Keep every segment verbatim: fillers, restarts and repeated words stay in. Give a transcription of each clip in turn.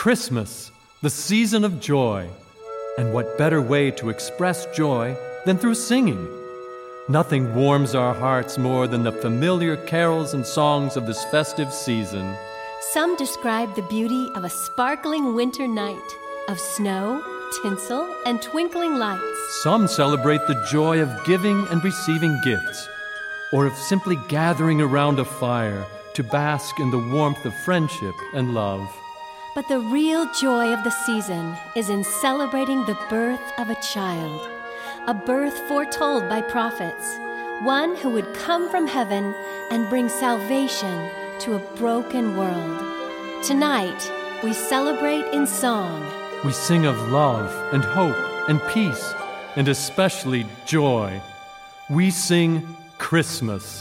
Christmas, the season of joy. And what better way to express joy than through singing? Nothing warms our hearts more than the familiar carols and songs of this festive season. Some describe the beauty of a sparkling winter night, of snow, tinsel, and twinkling lights. Some celebrate the joy of giving and receiving gifts, or of simply gathering around a fire to bask in the warmth of friendship and love. But the real joy of the season is in celebrating the birth of a child, a birth foretold by prophets, one who would come from heaven and bring salvation to a broken world. Tonight, we celebrate in song. We sing of love and hope and peace, and especially joy. We sing Christmas.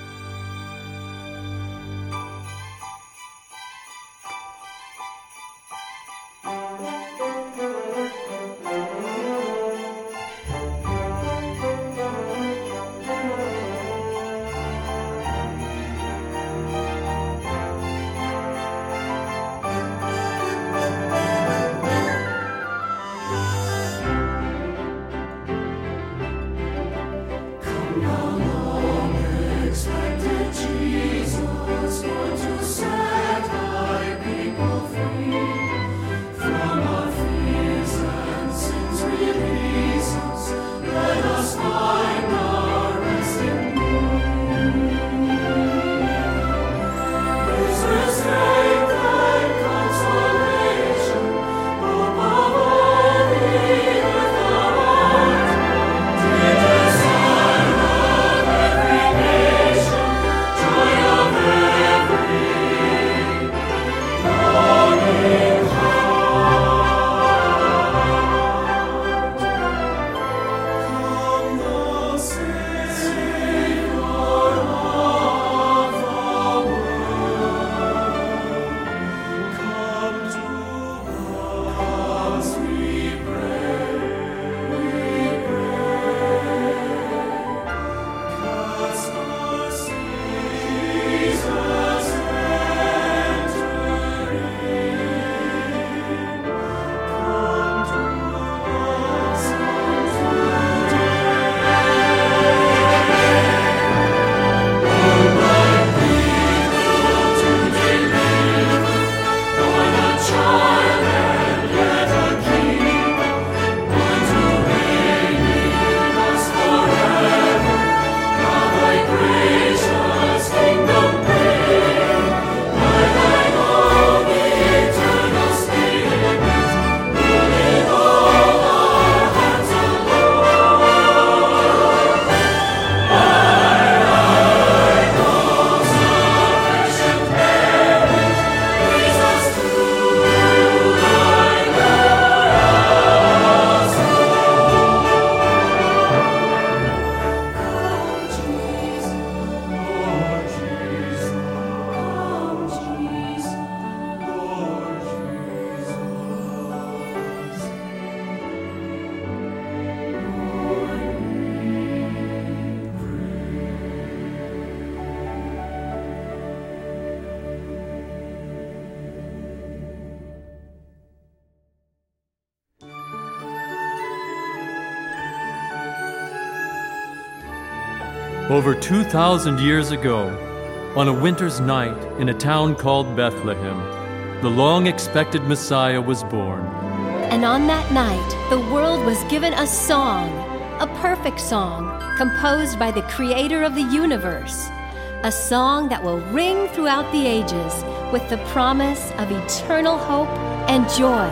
Over two thousand years ago, on a winter's night in a town called Bethlehem, the long-expected Messiah was born. And on that night, the world was given a song, a perfect song, composed by the Creator of the universe, a song that will ring throughout the ages with the promise of eternal hope and joy.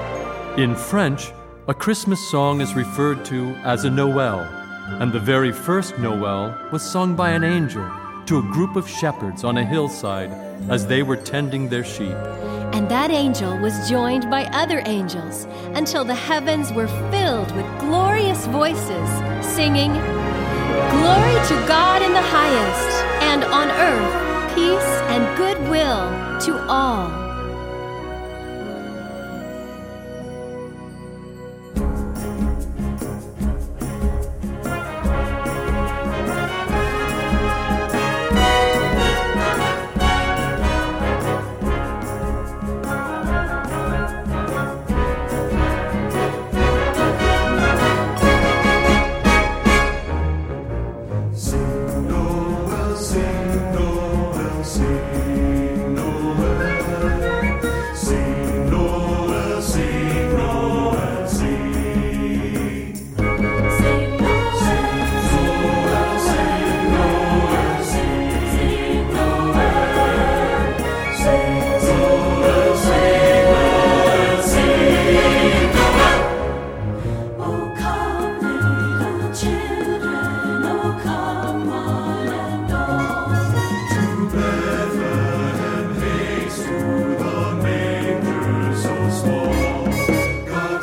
In French, a Christmas song is referred to as a Noel, and the very first Noel was sung by an angel to a group of shepherds on a hillside as they were tending their sheep. And that angel was joined by other angels until the heavens were filled with glorious voices, singing, "Glory to God in the highest, and on earth peace and goodwill to all."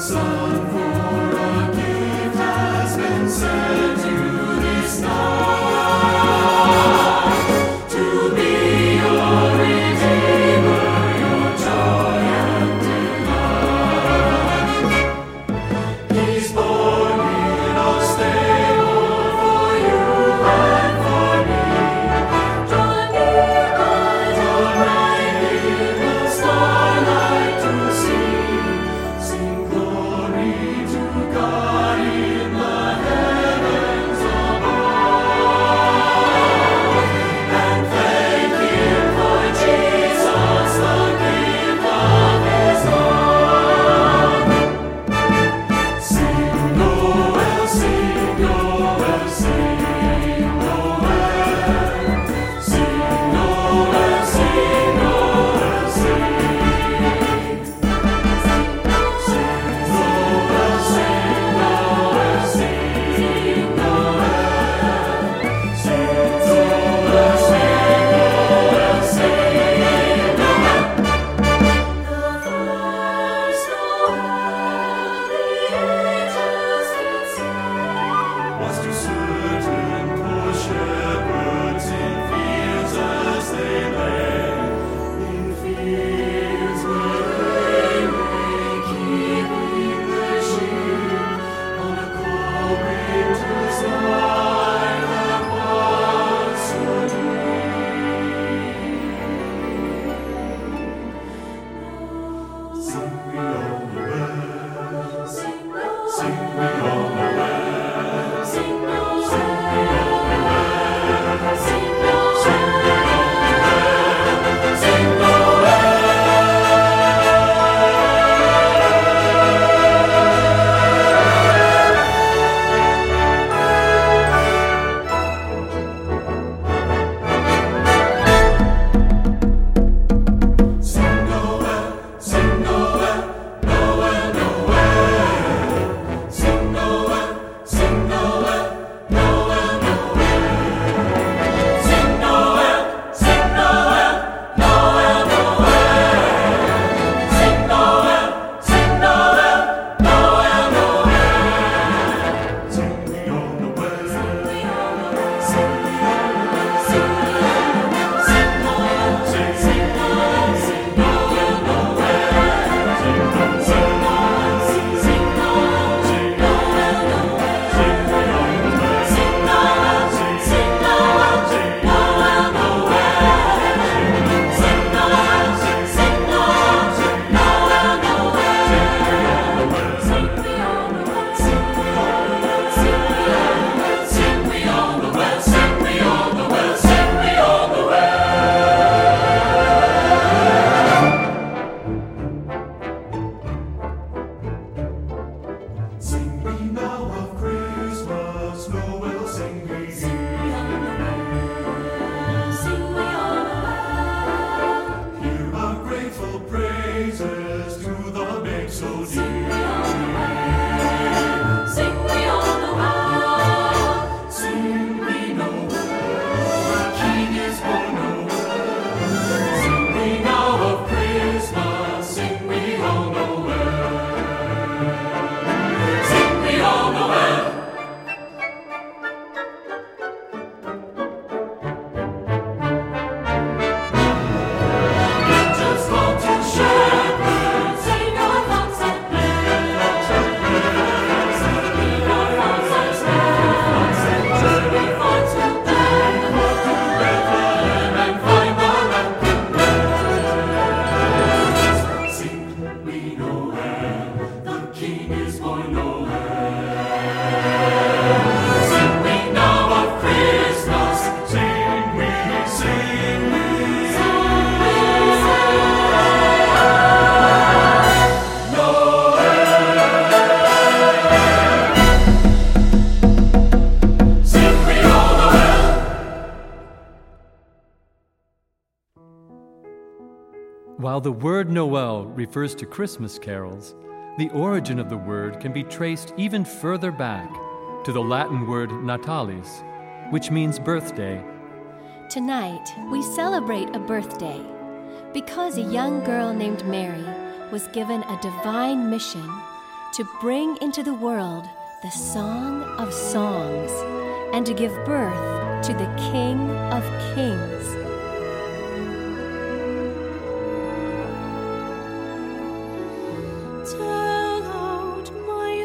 While the word Noel refers to Christmas carols, the origin of the word can be traced even further back to the Latin word natalis, which means birthday. Tonight, we celebrate a birthday because a young girl named Mary was given a divine mission to bring into the world the song of songs and to give birth to the King of Kings. Tell out, my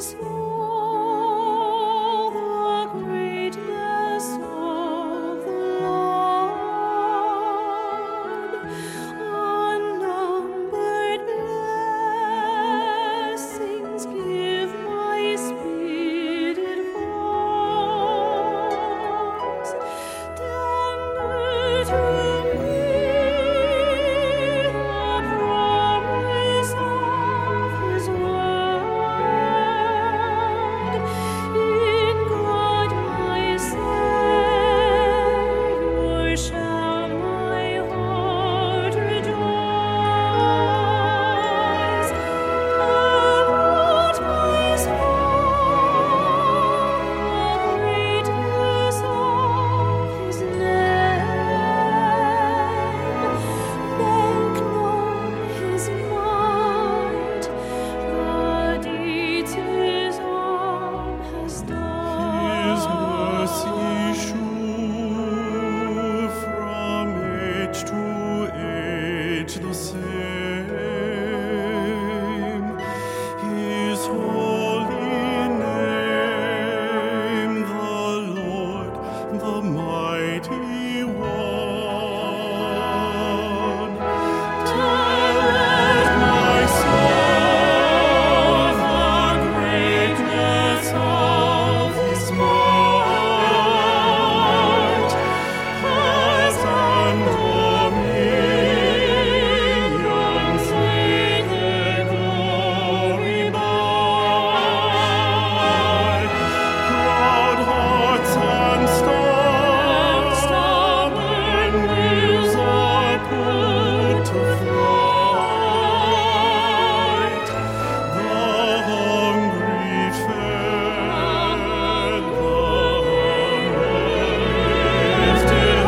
soul, the greatness of the Lord. Unnumbered blessings give my spirit voice. Tender to me the promise of His word. In God my Savior shall my heart rejoice. About my soul the greatness of His name. Make known His might, the deeds His arm has done. His mercy sure from age to age the same. His holy name, the Lord, the mighty one. Tell my soul the greatness of His might, powers and dominions may their glory by. Proud hearts and stubborn wills are put to flight. The hungry fed, the lifted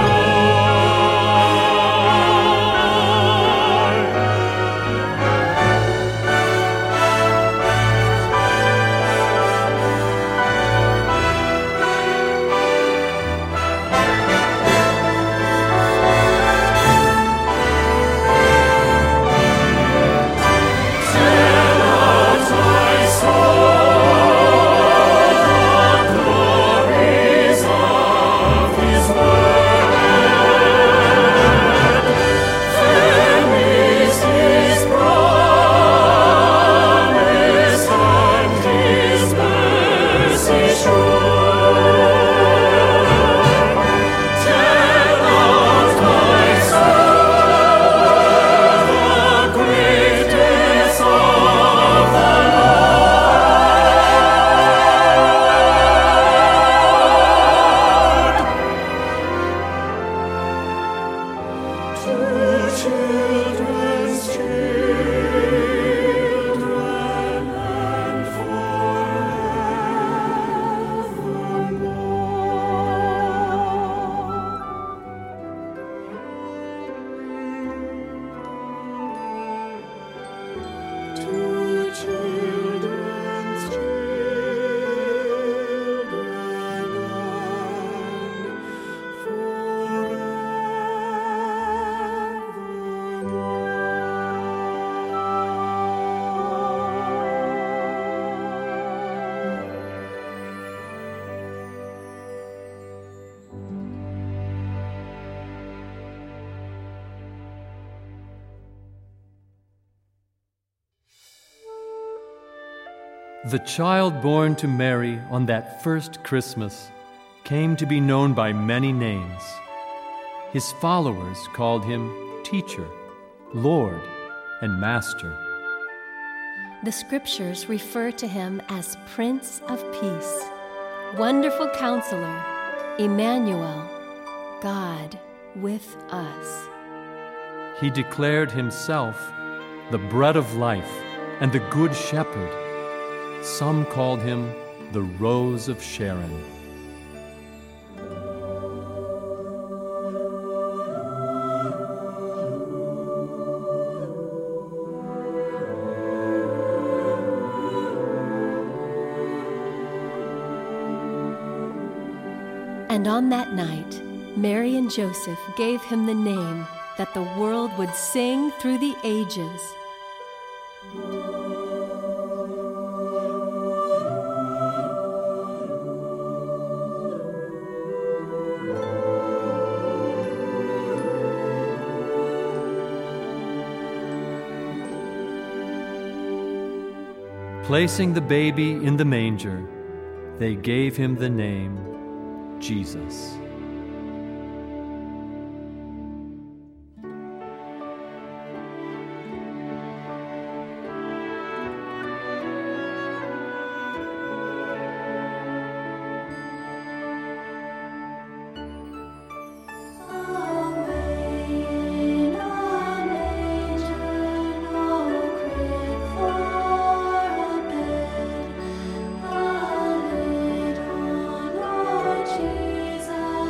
children's children and forevermore. To children's children and The child born to Mary on that first Christmas came to be known by many names. His followers called him Teacher, Lord, and Master. The scriptures refer to him as Prince of Peace, Wonderful Counselor, Emmanuel, God with us. He declared himself the bread of life and the good shepherd. Some called him the Rose of Sharon. And on that night, Mary and Joseph gave him the name that the world would sing through the ages. Placing the baby in the manger, they gave him the name Jesus. Jesus.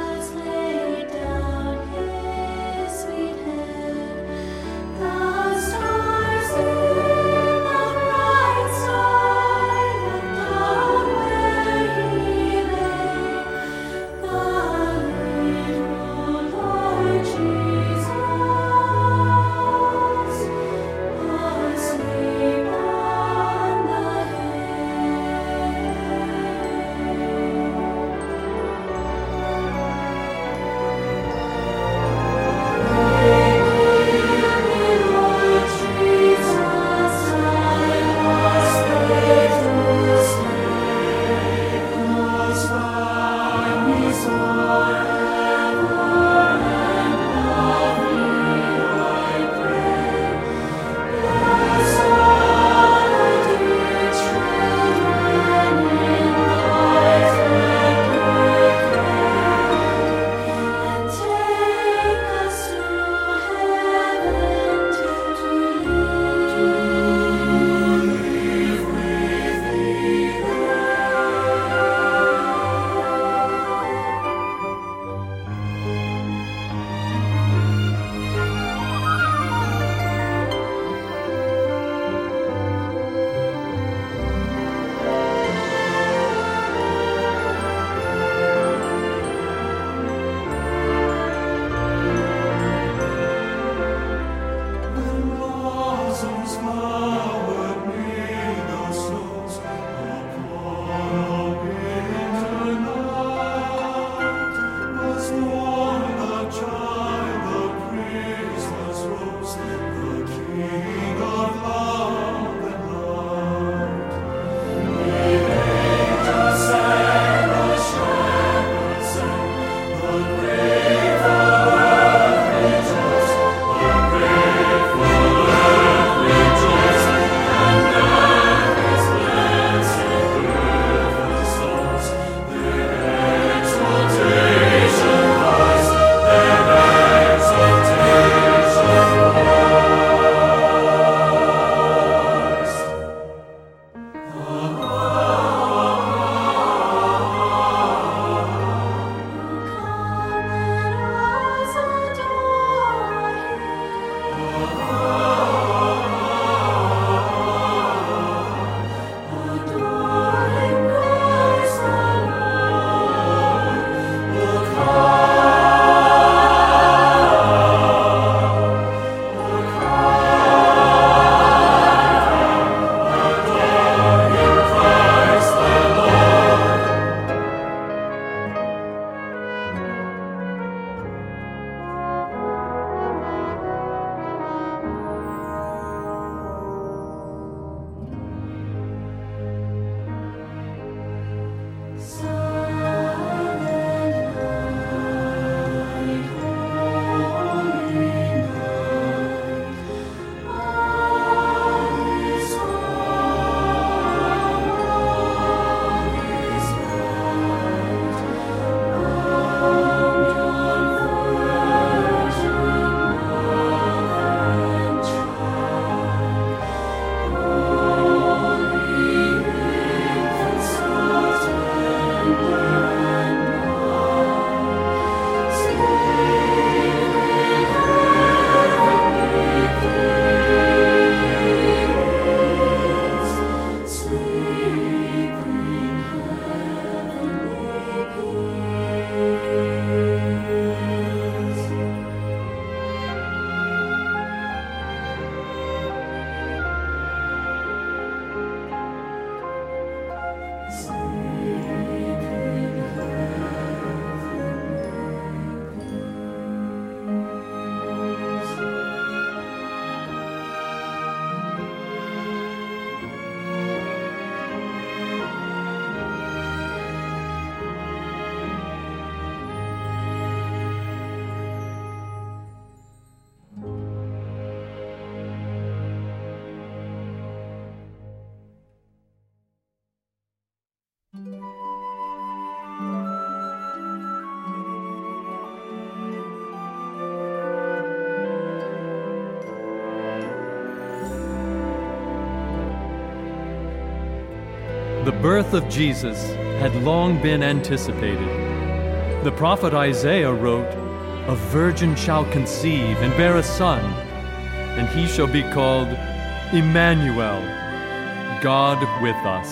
The birth of Jesus had long been anticipated. The prophet Isaiah wrote, "A virgin shall conceive and bear a son, and he shall be called Emmanuel, God with us."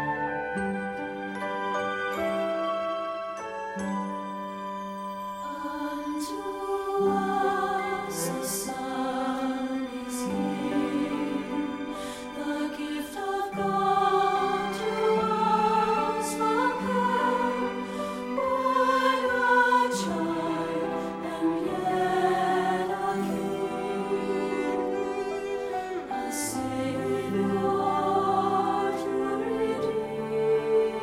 Unto us a Son is given, the gift of God to us appeared, by a child and yet a King, a Savior to redeem.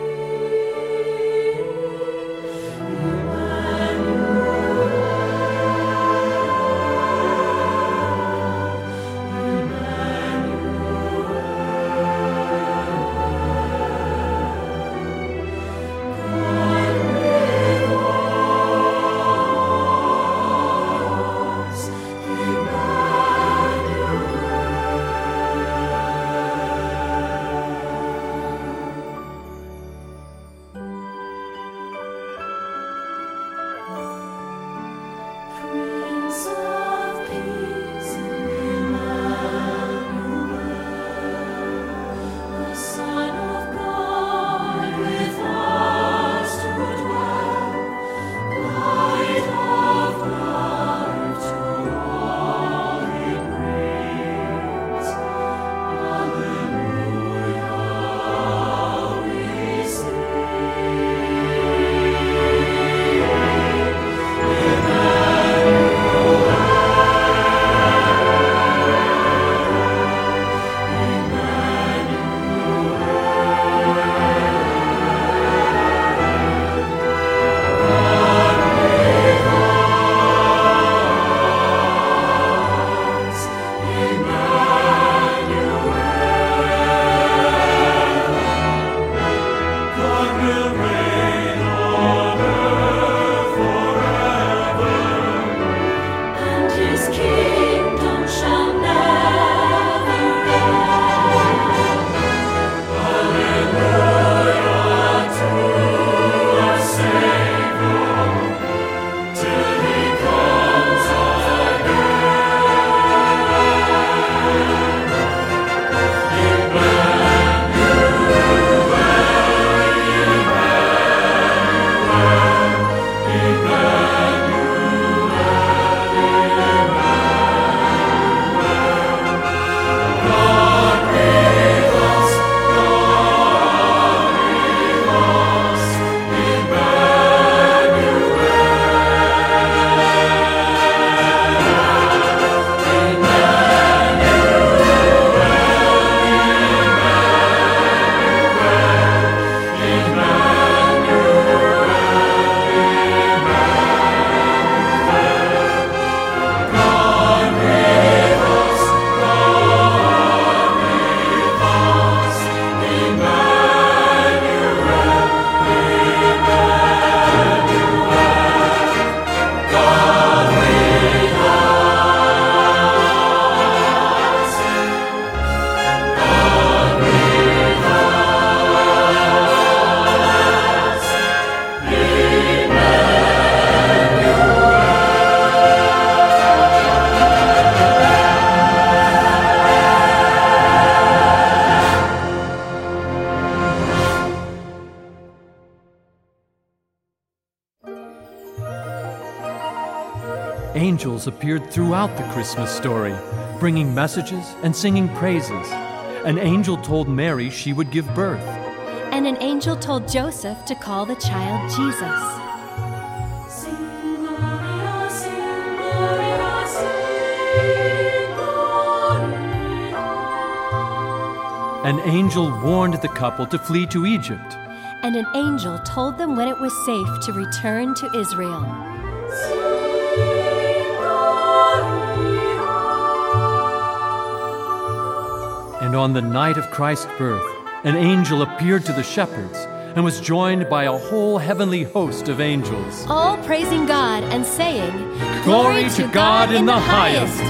Prince of Peace, Emmanuel, the Son of God with us to dwell, light of life to all He brings. Alleluia, we sing. And His kingdom shall never end. Alleluia to our Savior, till He comes Angels appeared throughout the Christmas story, bringing messages and singing praises. An angel told Mary she would give birth. And an angel told Joseph to call the child Jesus. Sing Gloria, sing Gloria, sing Gloria. An angel warned the couple to flee to Egypt. And an angel told them when it was safe to return to Israel. And on the night of Christ's birth, an angel appeared to the shepherds and was joined by a whole heavenly host of angels, all praising God and saying, "Glory to God in the highest."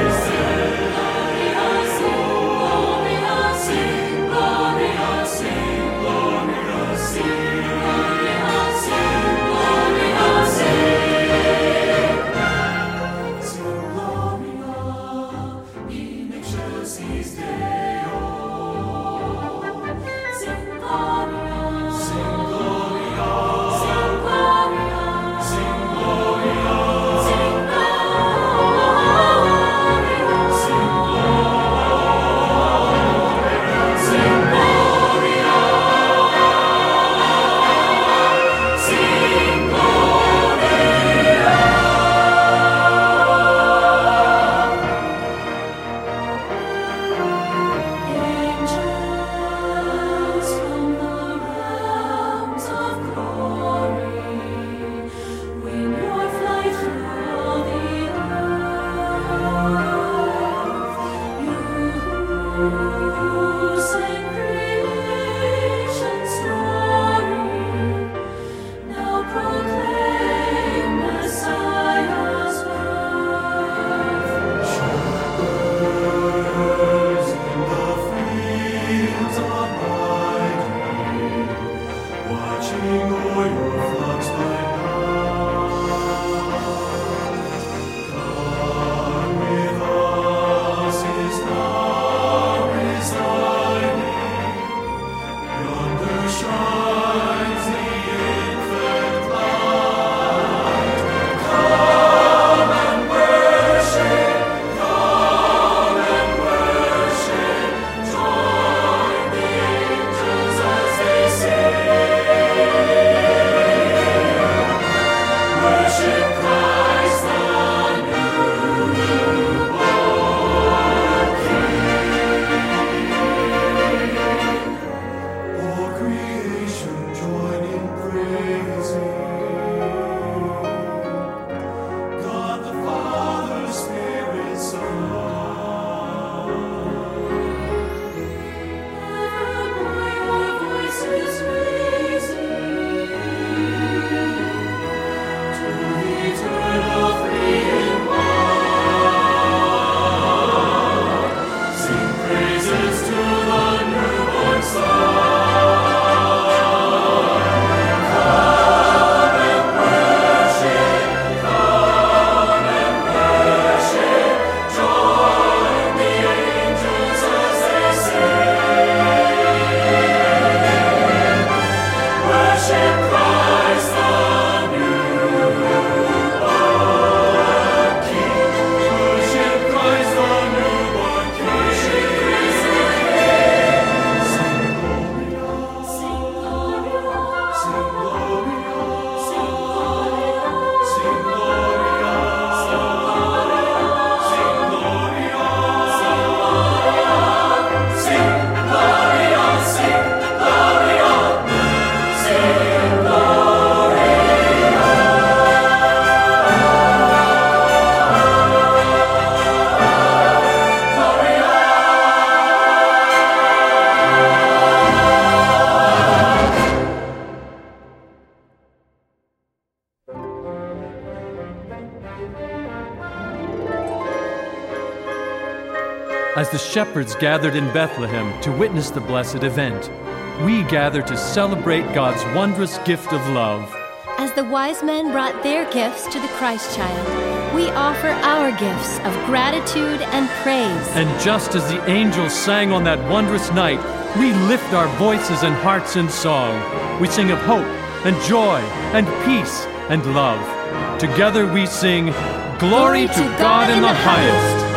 As the shepherds gathered in Bethlehem to witness the blessed event, we gather to celebrate God's wondrous gift of love. As the wise men brought their gifts to the Christ child, we offer our gifts of gratitude and praise. And just as the angels sang on that wondrous night, we lift our voices and hearts in song. We sing of hope and joy and peace and love. Together we sing, Glory, Glory to, to God, God in the, the highest. highest.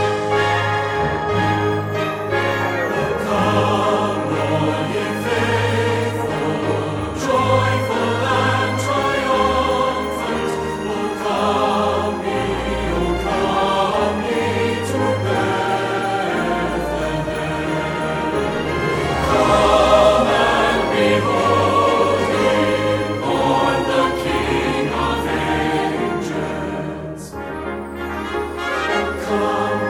Come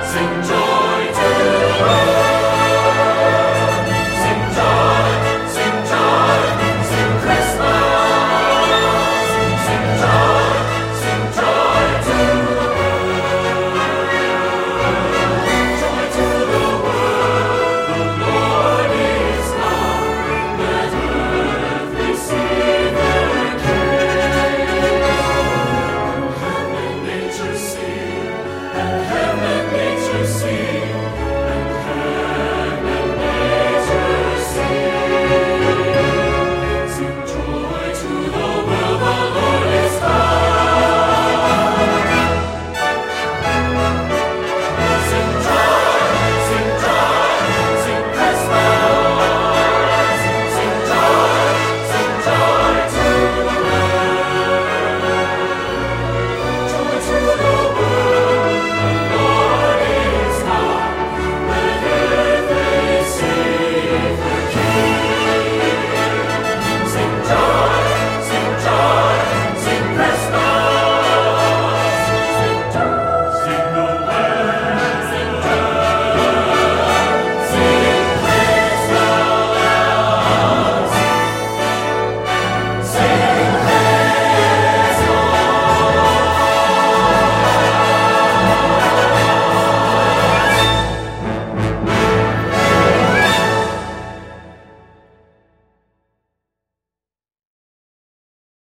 Sing joy.